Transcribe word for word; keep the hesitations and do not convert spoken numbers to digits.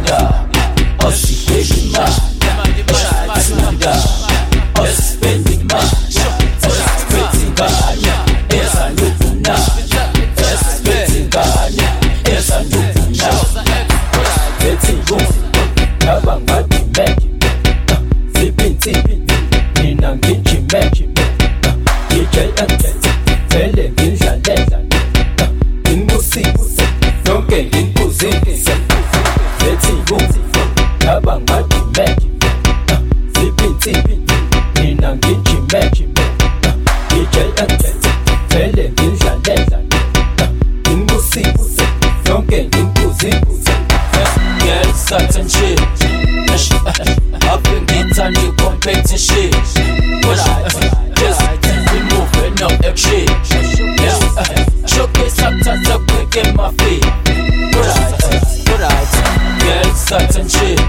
Osifunda, Osifunda, Osifunda, Osifunda, Osifunda, Esandufuna, Esifunda, Esandufuna, Etingu, Kabangati me, Zipinti, Ninangichi me, D J Ante, Fele Ginjale, Ingusi, Nonke Ingusi, Etingu, Kabangati me, Zipinti, Ninangichi me, D J Ante, Fele Ginjale, Ingusi, Nonke Ingusi. Girl, certain shit. Up in it and you competition. Alright, just we moving up the shit. Yeah, showcase up to the quick in my feet. Alright, alright. Girl, certain shit.